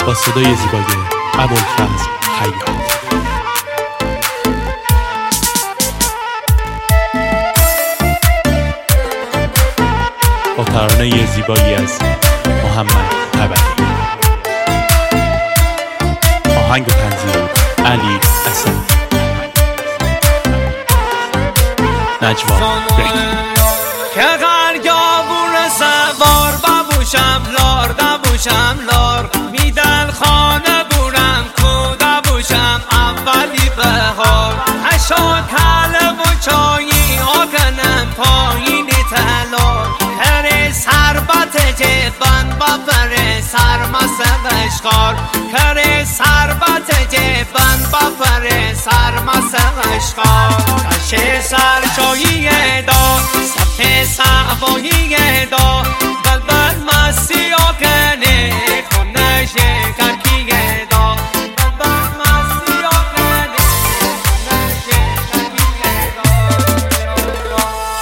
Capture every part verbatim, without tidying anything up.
با صدای زیبای ابوالفضل خیاط. با ترانه زیبایی از محمد طبری. آهنگ و تنظیم علی اسد. نجوا که غرگا بور سوار ببوشم لار دبوشم لار میدن خانه بورم کوده بوشم اولی بهار هشا کل و چایی آکنم پایین تلار کر سربت جبن بپر سرمس غشقار کر سربت جبن بپر سرمس غشقار کش سرچایی دا سفه سعبایی دا بلبل مستی آکنه خونش کرکی دا بلبل مستی آکنه خونش کرکی دا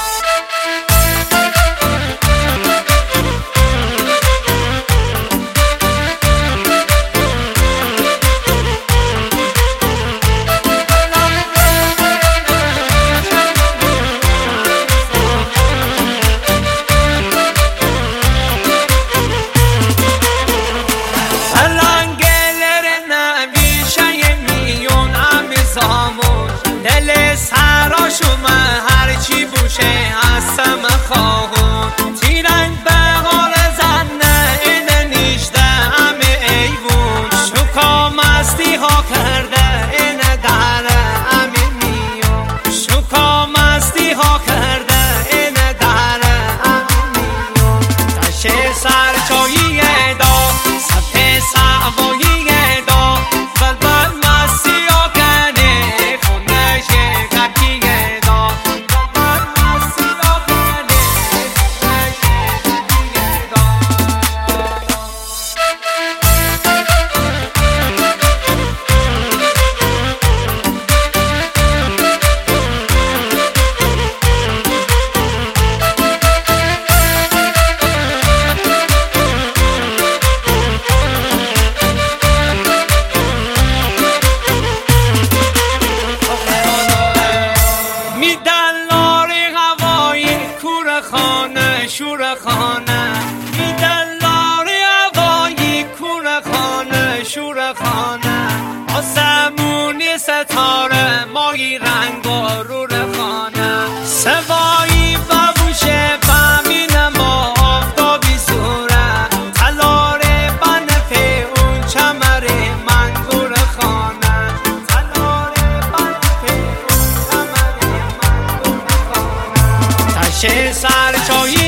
دل سراشوم هرچی بوشه هستم خواهون تیرنگ به غار زنه این نیشته همه ایوون شکا مستی ها کرده این دره همه میون شکا مستی ها کرده این دره همه میون تشه سرچایی دا سفه سعبایی دا بلبل مستی ها کنه شور خانه میدن لاری هوایی کور خانه شور خانه آسمونی ستاره ماهی رنگ و رور خانه سوایی ببوشه بمین ما آفتابی سوره تلاره بنفه اون چمر منگور خانه تلاره بنفه اون چمر منگور خانه تشه سرچایی